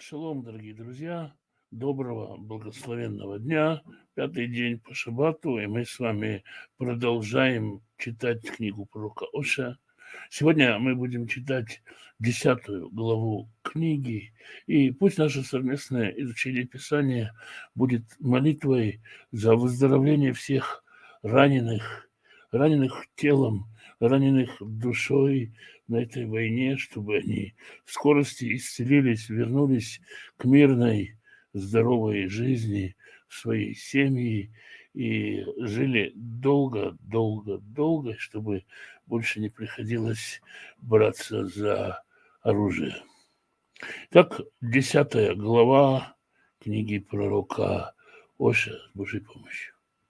Шалом, дорогие друзья! Доброго, благословенного дня! Пятый день по шаббату, и мы с вами продолжаем читать книгу пророка Оша. Сегодня мы будем читать 10 главу книги, и пусть наше совместное изучение Писания будет молитвой за выздоровление всех раненых телом, раненых душой на этой войне, чтобы они в скорости исцелились, вернулись к мирной, здоровой жизни в своей семье и жили долго, долго, долго, чтобы больше не приходилось браться за оружие. Так, 10 глава книги пророка Оша с Божьей помощью.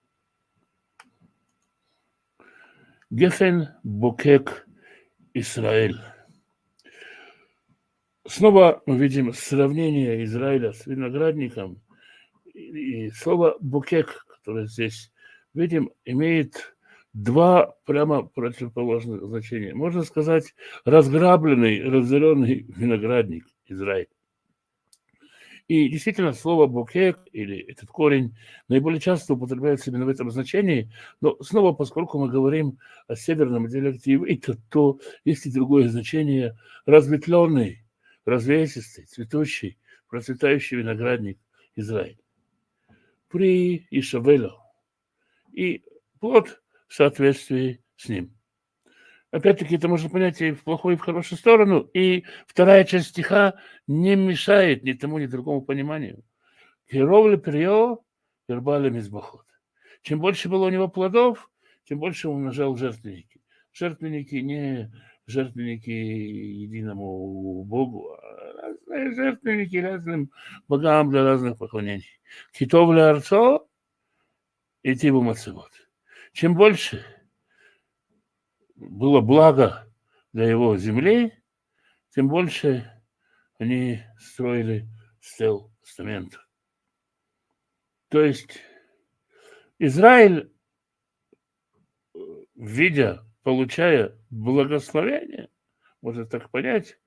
Гефен Бокек Израиль. Снова мы видим сравнение Израиля с виноградником. И слово «букек», которое здесь видим, имеет два прямо противоположных значения. Можно сказать, разграбленный, разоренный виноградник Израиль. И действительно, слово «букек» или этот корень наиболее часто употребляется именно в этом значении, но снова, поскольку мы говорим о северном диалекте иврита, то есть и другое значение – разветвленный, развесистый, цветущий, процветающий виноградник Израиль. При Ишавело. И плод в соответствии с ним. Опять-таки, это можно понять и в плохую, и в хорошую сторону. И вторая часть стиха не мешает ни тому, ни другому пониманию. Кировли прио, вербали мизбахот. Чем больше было у него плодов, тем больше он умножал жертвенники. Жертвенники не жертвенники единому Богу, а разные жертвенники разным богам для разных поклонений. Китовля арцо и тибу мацевод. Чем больше было благо для его земли, тем больше они строили стел постаментов. То есть Израиль, получая благословение, можно так понять,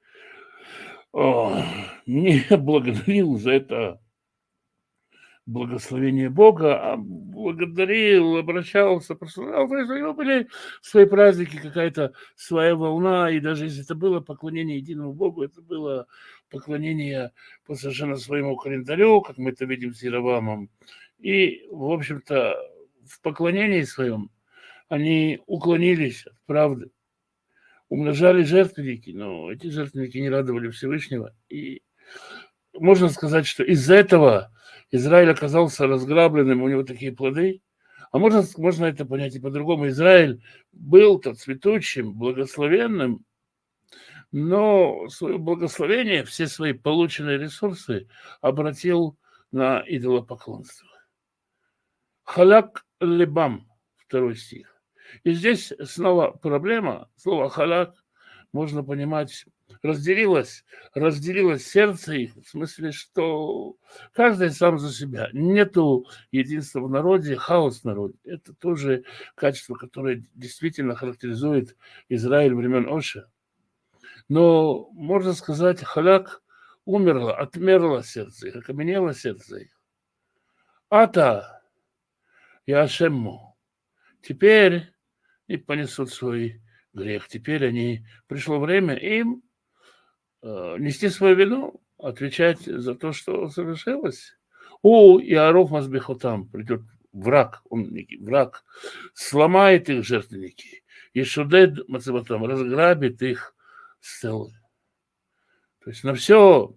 не благодарил за это благословение Бога, а благодарил, обращался, прославлял. То есть у него были свои праздники, какая-то своя волна, и даже если это было поклонение единому Богу, это было поклонение по совершенно своему календарю, как мы это видим с Иеровамом. И, в общем-то, в поклонении своем они уклонились от правды, умножали жертвенники, но эти жертвенники не радовали Всевышнего. И можно сказать, что из-за этого Израиль оказался разграбленным, у него такие плоды. А можно это понять и по-другому. Израиль был-то цветущим, благословенным, но свое благословение, все свои полученные ресурсы обратил на идолопоклонство. Халак лебам, 2 стих. И здесь снова проблема. Слово халак можно понимать, разделилось сердце их, в смысле, что каждый сам за себя. Нету единства в народе, хаос в народе. Это тоже качество, которое действительно характеризует Израиль времен Оша. Но, можно сказать, халяк умерло, отмерло сердце их, окаменело сердце их. Ата Яшемму. Теперь и понесут свой грех. Теперь пришло время им нести свою вину, отвечать за то, что совершилось. Иаров Мазбехотам, придет враг, он некий враг, сломает их жертвенники, и Шудед Мацебатам разграбит их стелы. То есть на все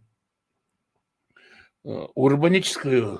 урбаническое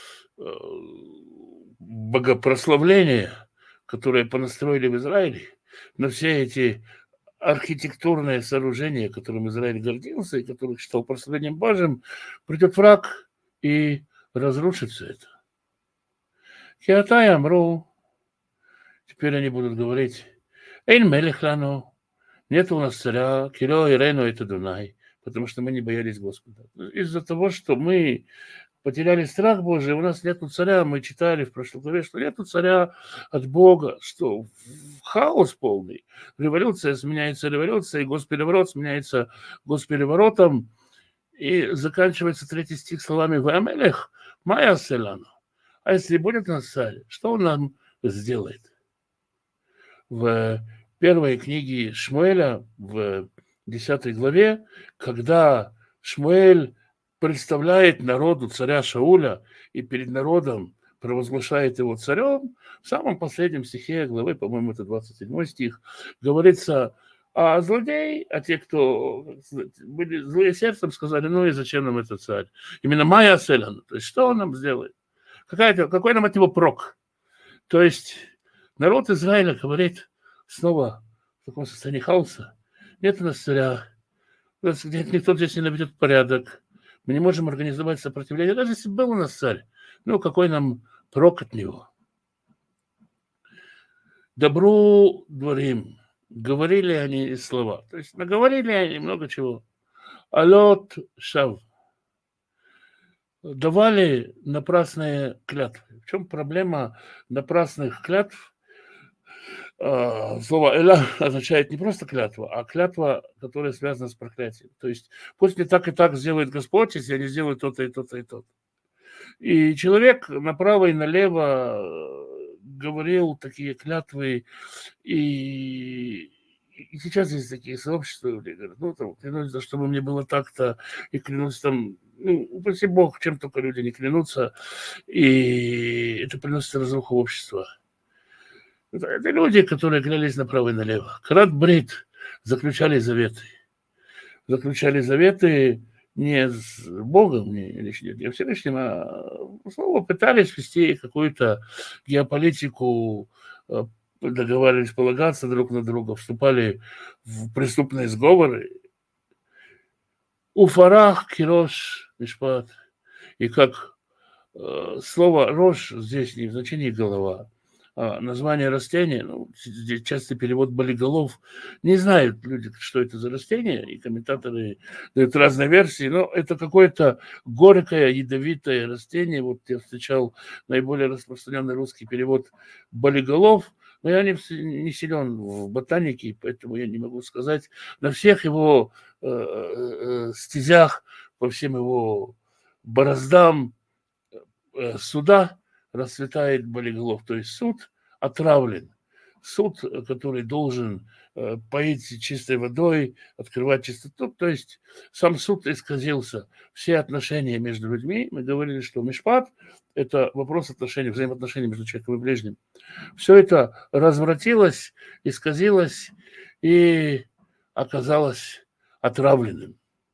богопрославление, которое понастроили в Израиле, на все эти архитектурные сооружения, которым Израиль гордился и которых считал прославлением Божьим, придет враг и разрушит все это. Киатай Амру. Теперь они будут говорить: Эйн Мелехлану. Нет у нас царя. Киро Ирену это Дунай. Потому что мы не боялись Господа. Из-за того, что мы потеряли страх Божий, у нас нету царя. Мы читали в прошлой главе, что нету царя от Бога, что хаос полный. Революция сменяется революцией, госпереворот сменяется госпереворотом. И заканчивается 3 стих словами «Вамелех Майя Селану». А если будет у нас царь, что он нам сделает? В первой книге Шмуэля, в 10 главе, когда Шмуэль представляет народу царя Шауля и перед народом провозглашает его царем, в самом последнем стихе главы, по-моему, это 27 стих, говорится, а злодей, а те, кто были злые сердцем, сказали, ну и зачем нам этот царь? Именно Майя Селян, то есть что он нам сделает? Какой нам от него прок? То есть народ Израиля говорит снова в таком состоянии хаоса. Нет у нас царя, никто здесь не наведет порядок, мы не можем организовать сопротивление. Даже если был у нас царь, ну какой нам прок от него? Добру дворим. Говорили они слова. То есть наговорили они много чего. Алот шав. Давали напрасные клятвы. В чем проблема напрасных клятв? Слово «эля» означает не просто клятва, а клятва, которая связана с проклятием. То есть пусть не так и так сделает Господь, если я не сделаю то-то и то-то и то-то. И человек направо и налево говорил такие клятвы, и сейчас есть такие сообщества, где говорят, ну, там, клянусь, чтобы мне было так-то, и клянусь там, ну, упаси Бог, чем только люди не клянутся, и это приносит разруху общества. Это люди, которые клялись направо и налево. Крат Брит заключали заветы. Заключали заветы не с Богом, не Всевышним, а снова пытались вести какую-то геополитику, договаривались полагаться друг на друга, вступали в преступные сговоры. Уфарах, Кирош, Мишпат. И как слово «рош» здесь не в значении «голова», название растения, ну, здесь частый перевод болиголов, не знают люди, что это за растение, и комментаторы дают разные версии, но это какое-то горькое, ядовитое растение. Вот я встречал наиболее распространенный русский перевод болиголов, но я не силен в ботанике, поэтому я не могу сказать. На всех его стезях, по всем его бороздам суда расцветает болиголов, то есть суд отравлен. Суд, который должен поить чистой водой, открывать чистоту, то есть сам суд исказился. Все отношения между людьми, мы говорили, что мишпат – это вопрос отношений, взаимоотношений между человеком и ближним. Все это развратилось, исказилось и оказалось отравленным.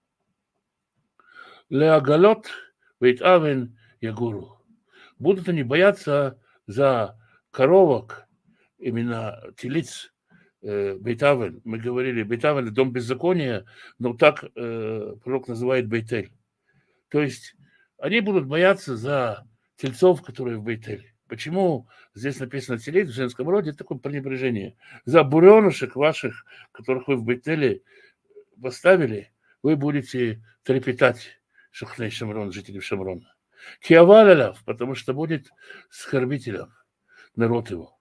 Леогалот вейт авен ягуру. Будут они бояться за коровок, именно телиц, Бейтавен. Мы говорили, Бейтавен – дом беззакония, но так пророк называет Бейтель. То есть они будут бояться за тельцов, которые в Бейтеле. Почему здесь написано телец в женском роде? Это такое пренебрежение. За буренышек ваших, которых вы в Бейтеле поставили, вы будете трепетать, Шухней Шамрон, жители Шамрона. Киавалялав, потому что будет скорбителем народ его.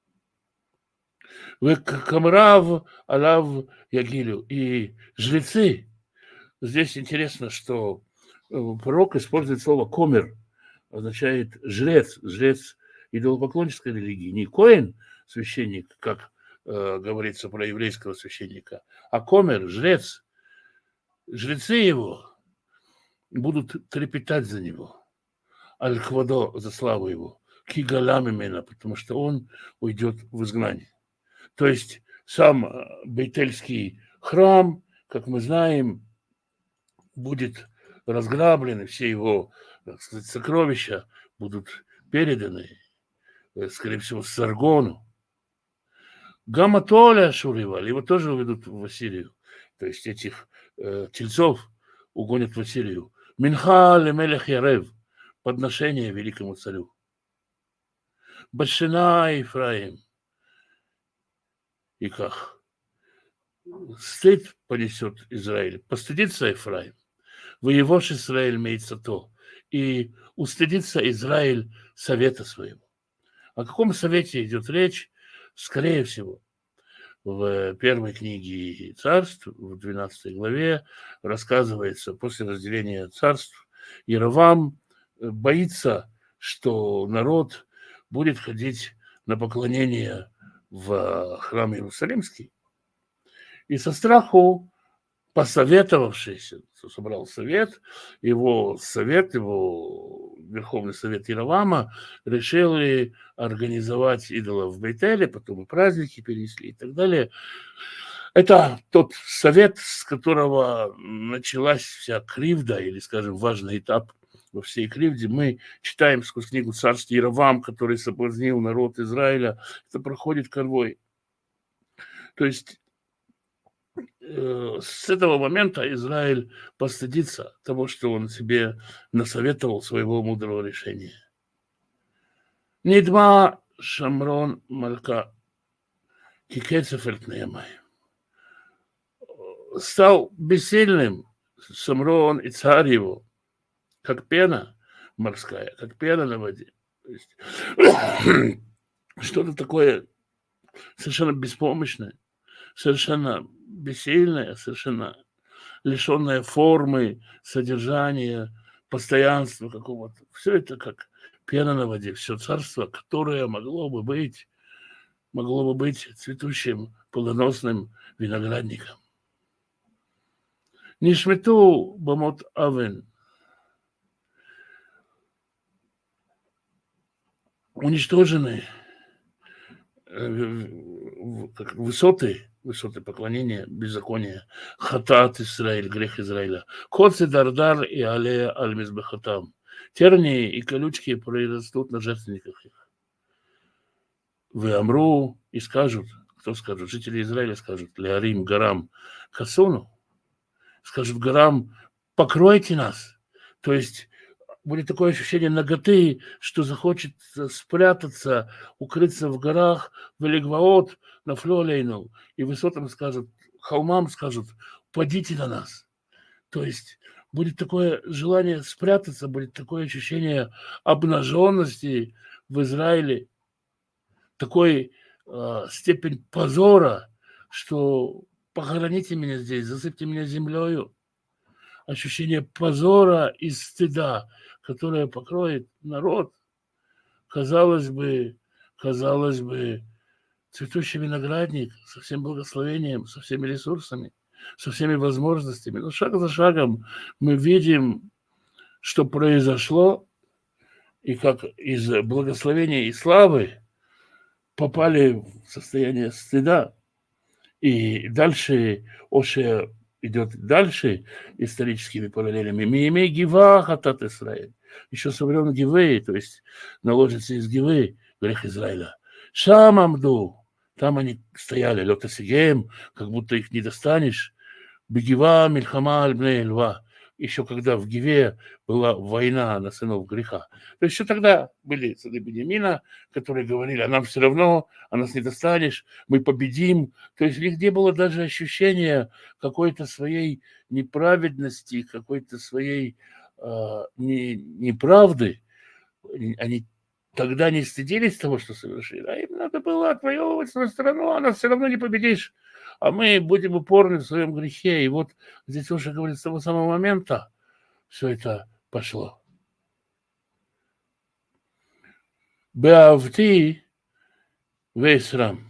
Вы камрав алав ягилю. И жрецы, здесь интересно, что пророк использует слово комер, означает жрец, жрец идолопоклоннической религии. Не коэн, священник, как говорится про еврейского священника, а комер, жрец. Жрецы его будут трепетать за него. Аль-Хвадо, за славу его, Кигалам именно, потому что он уйдет в изгнание. То есть сам Бейтельский храм, как мы знаем, будет разграблен, и все его, так сказать, сокровища будут переданы, скорее всего, Саргону. Гаматоля Шуриваль, его тоже уведут в Ассирию. То есть этих тельцов угонят в Ассирию. Минха лемелех Ярев, подношение великому царю. Башина Ефраим. И как? Стыд понесет Израиль. Постыдится Ефраим. Воевош Израиль имеется то. И устыдится Израиль совета своего. О каком совете идет речь? Скорее всего, в первой книге Царств, в 12 главе, рассказывается, после разделения царств, Яровам боится, что народ будет ходить на поклонение в храм Иерусалимский, и со страху, посоветовавшись, собрал совет, его Верховный совет Яровама, решили организовать идолов в Бейтеле, потом и праздники перенесли и так далее. Это тот совет, с которого началась вся кривда, или, скажем, важный этап во всей кривде. Мы читаем сквозь книгу «Царств» Яровам, который соблазнил народ Израиля. Это проходит конвой. То есть с этого момента Израиль постыдится того, что он себе насоветовал своего мудрого решения. Нидма Шамрон Малька Кикецеферт Неемай. Стал бессильным Шамрон и царь его, как пена морская, как пена на воде. То есть, что-то такое совершенно беспомощное, совершенно бессильное, совершенно лишенное формы, содержания, постоянства какого-то. Все это как пена на воде. Все царство, которое могло бы быть цветущим, плодоносным виноградником. Нишмету бамот авен. Уничтожены высоты поклонения, беззакония. Хатат Исраиль, грех Израиля. Коцы дардар и алея аль-мизбахатам. Тернии и колючки произрастут на жертвенниках их. Вы амру и скажут, кто скажет? Жители Израиля скажут, леарим, горам, касуну. Скажут горам, покройте нас. То есть будет такое ощущение наготы, что захочет спрятаться, укрыться в горах, в Элигваот, на Флолейну, и высотам скажут, холмам скажут, падите на нас. То есть будет такое желание спрятаться, будет такое ощущение обнаженности в Израиле, такой степень позора, что похороните меня здесь, засыпьте меня землею. Ощущение позора и стыда, которое покроет народ, казалось бы, цветущий виноградник со всем благословением, со всеми ресурсами, со всеми возможностями. Но шаг за шагом мы видим, что произошло, и как из благословения и славы попали в состояние стыда. И дальше Оше идет дальше историческими параллелями. Миимей Гива хатат Исраиль. Еще со времен Гивы, то есть наложится из Гивы грех Израиля. Шам амду. Там они стояли, лётасигеем, как будто их не достанешь. Бегива мильхама аль-бней льва. Еще когда в Гиве была война на сынов греха. То есть еще тогда были сыны Беньямина, которые говорили, а нам все равно, а нас не достанешь, мы победим. То есть нигде было даже ощущения какой-то своей неправедности, какой-то своей неправды. Они тогда не стыдились того, что совершили, а им надо было отвоевывать свою страну, а нас все равно не победишь. А мы будем упорны в своем грехе. И вот здесь уже говорит, с того самого момента все это пошло. Беавти вейсрам.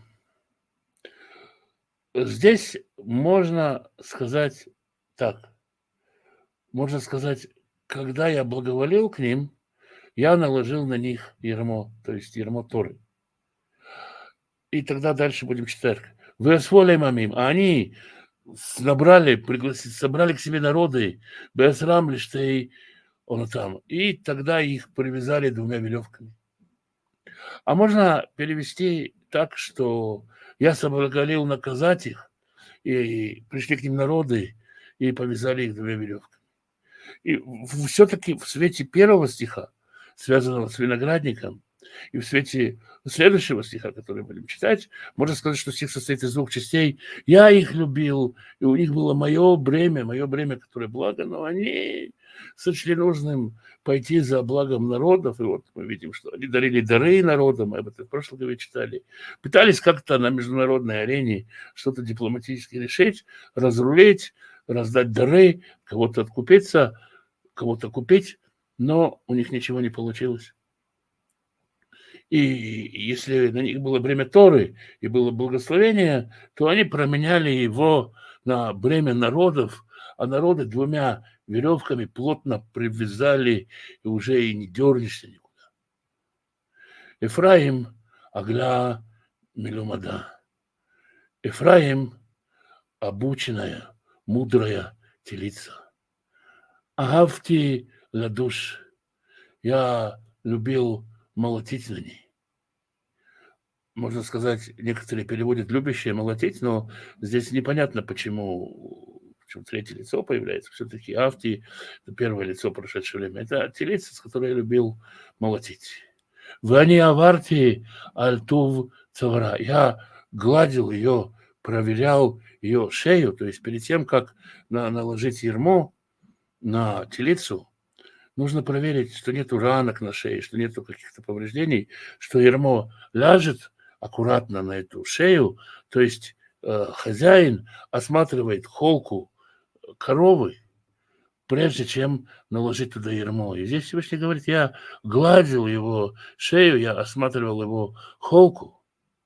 Здесь можно сказать так. Можно сказать, когда я благоволил к ним, я наложил на них ярмо, то есть ярмо Торы. И тогда дальше будем читать. Вы освоили мамим, а они собрали к себе народы, Беасрам Лиштей, он там, и тогда их привязали 2 веревками. А можно перевести так, что я соблаговолил наказать их, и пришли к ним народы, и повязали их 2 веревками. И все-таки в свете первого стиха, связанного с виноградником, И в свете следующего стиха, который будем читать, можно сказать, что стих состоит из двух частей. Я их любил, и у них было мое бремя, которое благо, но они сочли нужным пойти за благом народов. И вот мы видим, что они дарили дары народам, мы об этом в прошлом году читали. Пытались как-то на международной арене что-то дипломатически решить, разрулить, раздать дары, кого-то откупиться, кого-то купить, но у них ничего не получилось. И если на них было бремя Торы и было благословение, то они променяли его на бремя народов, а народы двумя веревками плотно привязали, и уже и не дернешься никуда. Эфраим агля милумада. Эфраим обученная, мудрая телица. Агавти ладуш. Я любил молотить на ней. Можно сказать, некоторые переводят «любящие молотить», но здесь непонятно, почему третье лицо появляется. Все-таки Авти – это первое лицо прошедшее время. Это телица, с которой я любил молотить. «Вани аварти альтув цавара». Я гладил ее, проверял ее шею, то есть перед тем, как наложить ярмо на телицу, нужно проверить, что нету ранок на шее, что нету каких-то повреждений, что ярмо ляжет аккуратно на эту шею, то есть хозяин осматривает холку коровы, прежде чем наложить туда ярмо. И здесь Всевышний говорит, я гладил его шею, я осматривал его холку.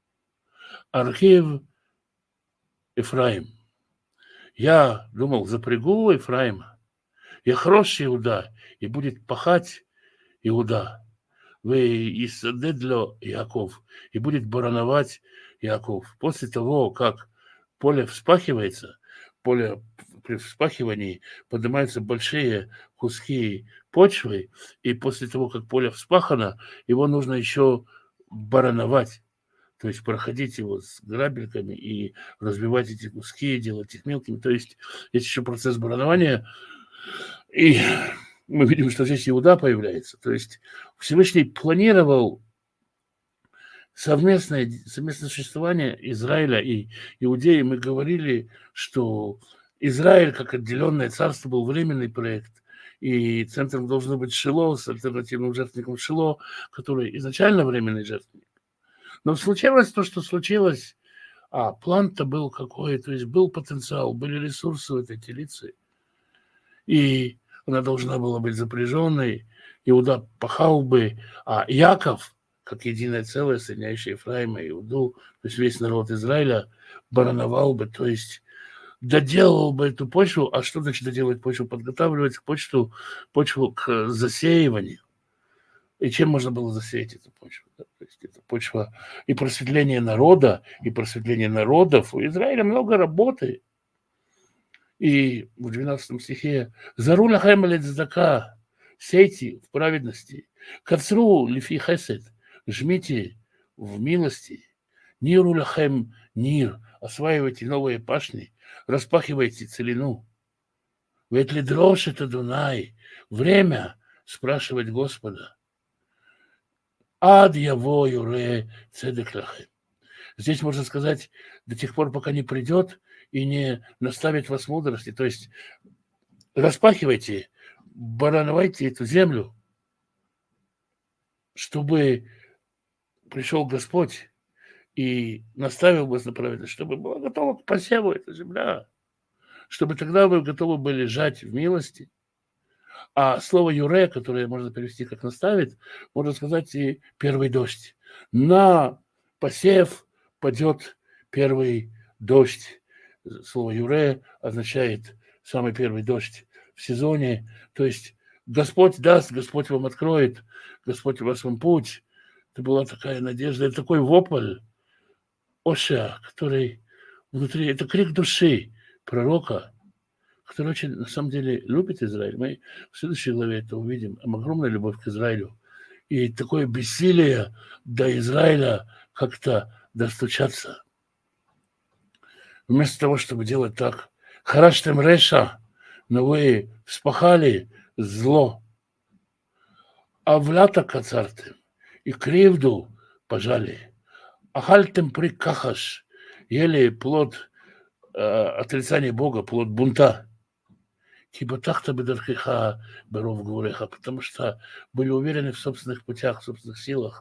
Архив Ефраим. Я думал, запрягу Ефраима. Я хороший Иуда, и будет пахать Иуда. Вы исадедло Яков, и будет барановать Яков. После того, как поле вспахивается, при вспахивании поднимаются большие куски почвы, и после того, как поле вспахано, его нужно еще барановать. То есть проходить его с грабельками и разбивать эти куски, делать их мелкими. То есть есть еще процесс баранования. И мы видим, что здесь Иуда появляется. То есть Всевышний планировал совместное существование Израиля и Иудеи. Мы говорили, что Израиль, как отделенное царство, был временный проект. И центром должно быть Шило с альтернативным жертвенником Шило, который изначально временный жертвенник. Но случилось то, что случилось. А план-то был какой, то есть был потенциал, были ресурсы у этой телицы. И она должна была быть запряженной, Иуда пахал бы, а Яков, как единое целое, соединяющее Ефраима и Иуду, то есть весь народ Израиля, барановал бы, то есть доделал бы эту почву. А что значит доделать почву? Подготавливать почву к засеиванию. И чем можно было засеять эту почву? Да? То есть это почва и просветление народа, и просветление народов. У Израиля много работы. И в 12 стихе «Зару лахем аль цдака» – «Сейте в праведности, кацру лифи хесед» – «Жмите в милости, ниру лахем нир» – «Осваивайте новые пашни, распахивайте целину». «Ведь ли дрожь это Дунай» – «Время спрашивать Господа». «Ад яво юре цедек лахем». Здесь можно сказать, до тех пор, пока не придет и не наставит вас мудрости. То есть распахивайте, барановайте эту землю, чтобы пришел Господь и наставил вас на праведность, чтобы была готова к посеву эта земля, чтобы тогда вы готовы были жать в милости. А слово «юре», которое можно перевести как «наставит», можно сказать и «первый дождь». На посев падет первый дождь. Слово «юре» означает самый первый дождь в сезоне. То есть Господь даст, Господь вам откроет, Господь вас вам путь. Это была такая надежда, это такой вопль Оша, который внутри, это крик души пророка, который очень, на самом деле, любит Израиль. Мы в следующей главе это увидим. Огромная любовь к Израилю. И такое бессилие до Израиля как-то достучаться. Вместо того, чтобы делать так, хараштем реша, но вы вспахали зло, а влята кацартем, и кривду пожали. Ахальтем прикахаш, ели плод отрицания Бога, плод бунта. Типа так-то бедархиха беров гуреха, потому что были уверены в собственных путях, в собственных силах,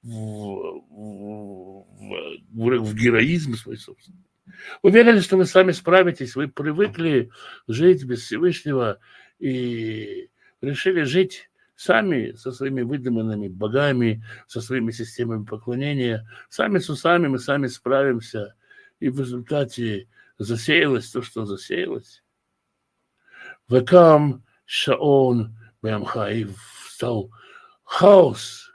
в героизм свой собственный. Уверены, что вы сами справитесь, вы привыкли жить без Всевышнего и решили жить сами со своими выдуманными богами, со своими системами поклонения, сами с усами мы сами справимся, и в результате засеялось то, что засеялось. Векам Шаон Бямха, и стал хаос,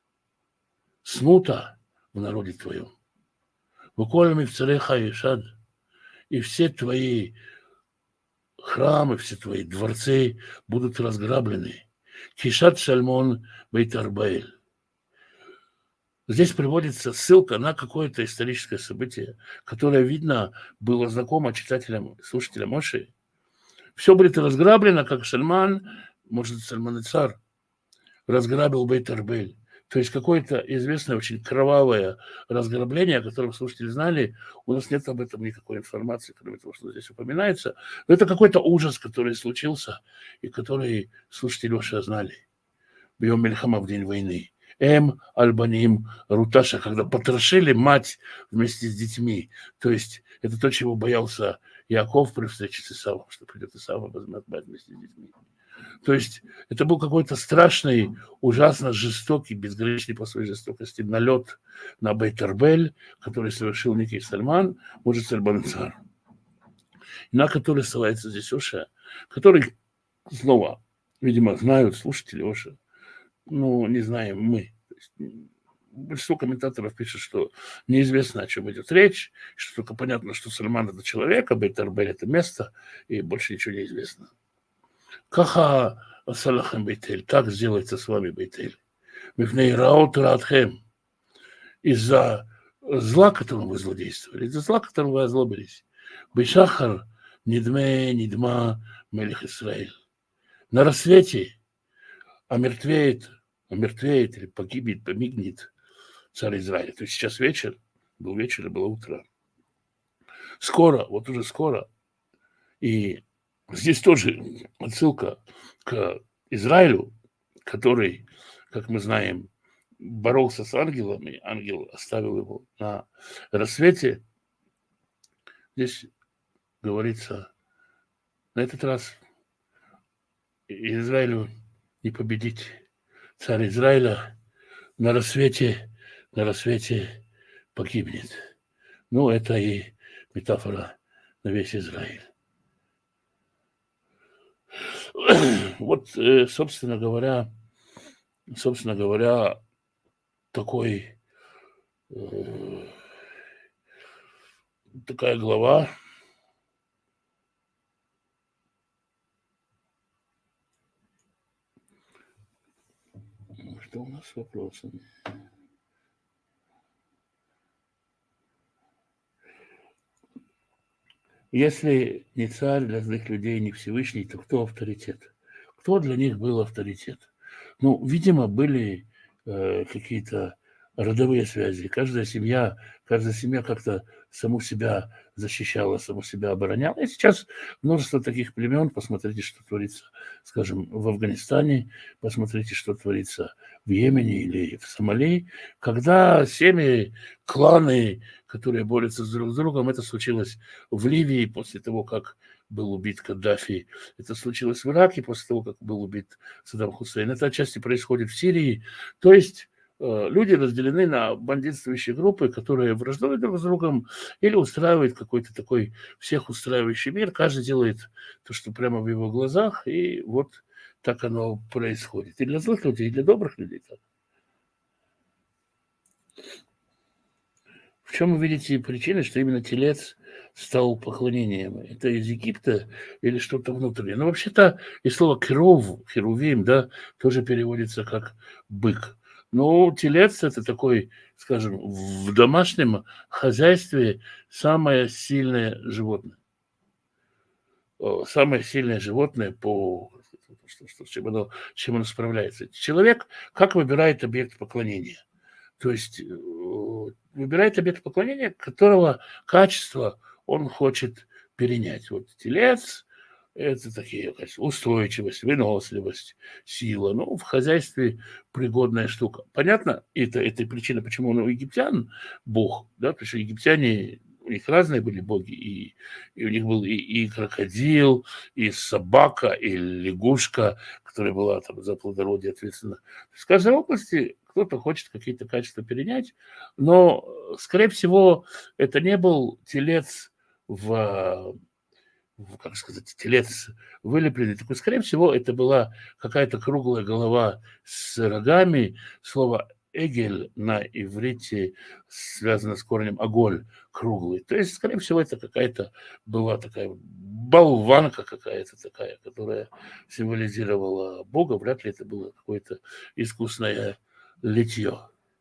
смута в народе твоем. Буквально в цареха Ишад, и все твои храмы, все твои дворцы будут разграблены. Кишат Шальмон Бейт-Арбаэль. Здесь приводится ссылка на какое-то историческое событие, которое, видно, было знакомо читателям, слушателям Моши. Все будет разграблено, как Сальман, может, Сальман и царь, разграбил Бейт-Арбаэль. То есть какое-то известное, очень кровавое разграбление, о котором слушатели знали. У нас нет об этом никакой информации, кроме того, что здесь упоминается. Но это какой-то ужас, который случился, и который слушатели уже знали. Бьем Мельхама в день войны. Альбаним Руташа, когда потрошили мать вместе с детьми. То есть это то, чего боялся Яков при встрече с Исавом, что придет Исав и возьмет мать вместе с детьми. То есть это был какой-то страшный, ужасно жестокий, безграничный по своей жестокости налет на Бейт-Арбаэль, который совершил некий Сальман, может, Сальман-Цар, на который ссылается здесь Оша, который, снова, видимо, знают слушатели Оша, ну, не знаем мы. То есть, большинство комментаторов пишет, что неизвестно, о чем идет речь, что только понятно, что Сальман – это человек, а Бейт-Арбаэль – это место, и больше ничего не известно. Каха Салахем Бейтель, так сделается с вами Бейтель. Мифней Раот Радхем, из-за зла, которым вы злодействовали, из-за зла, которым вы озлобились. Бешахар Нидма Мелих Исраэль. На рассвете омертвеет или погибнет, помигнет царь Израиля. То есть сейчас вечер, был вечер и было утро. Скоро, вот уже скоро, и здесь тоже отсылка к Израилю, который, как мы знаем, боролся с ангелами, ангел оставил его на рассвете. Здесь говорится, на этот раз Израилю не победить. Царь Израиля на рассвете погибнет. Ну, это и метафора на весь Израиль. Вот, собственно говоря, такая глава. Что у нас с вопросами? Если не царь для злых людей, не Всевышний, то кто авторитет? Кто для них был авторитет? Ну, видимо, были какие-то родовые связи. Каждая семья как-то саму себя защищала, саму себя обороняла. И сейчас множество таких племен. Посмотрите, что творится, скажем, в Афганистане, посмотрите, что творится в Йемене или в Сомали. Когда семьи, кланы, которые борются друг с другом, это случилось в Ливии после того, как был убит Каддафи. Это случилось в Ираке после того, как был убит Саддам Хусейн. Это отчасти происходит в Сирии. То есть люди разделены на бандитствующие группы, которые враждуют друг с другом или устраивают какой-то такой всех устраивающий мир. Каждый делает то, что прямо в его глазах, и вот так оно происходит. И для злых людей, и для добрых людей так. В чем вы видите причины, что именно телец стал поклонением? Это из Египта или что-то внутреннее? Ну, вообще-то и слово херувим, да, тоже переводится как бык. Но телец – это такой, скажем, в домашнем хозяйстве самое сильное животное. Самое сильное животное по чем оно справляется. Человек как выбирает объект поклонения? То есть выбирает объект поклонения, которого качество он хочет перенять. Вот телец – это такие качества: устойчивость, выносливость, сила. Ну, в хозяйстве пригодная штука. Понятно? Это причина, почему он у египтян бог, да, потому что египтяне, у них разные были боги, и у них был и крокодил, и собака, и лягушка, которая была там за плодородие ответственна. В каждой области кто-то хочет какие-то качества перенять, но, скорее всего, это не был телец как сказать, телец вылепленный. Такой, скорее всего, это была какая-то круглая голова с рогами. Слово «эгель» на иврите связано с корнем «оголь», круглый. То есть, скорее всего, это какая-то была такая болванка какая-то такая, которая символизировала Бога. Вряд ли это было какое-то искусное литье.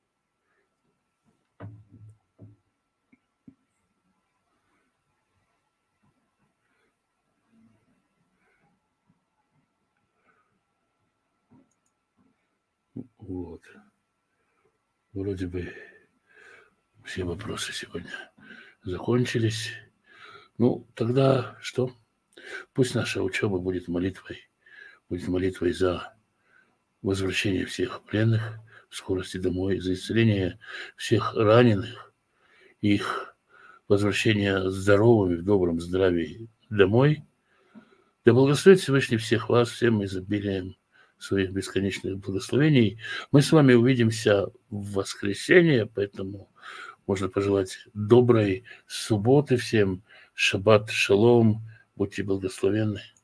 Вот. Вроде бы все вопросы сегодня закончились. Ну, тогда что? Пусть наша учеба будет молитвой за возвращение всех пленных в скорости домой, за исцеление всех раненых, их возвращение здоровыми, в добром здравии домой. Да благословит Всевышний всех вас, всем изобилием своих бесконечных благословений. Мы с вами увидимся в воскресенье, поэтому можно пожелать доброй субботы всем. Шаббат шалом. Будьте благословенны.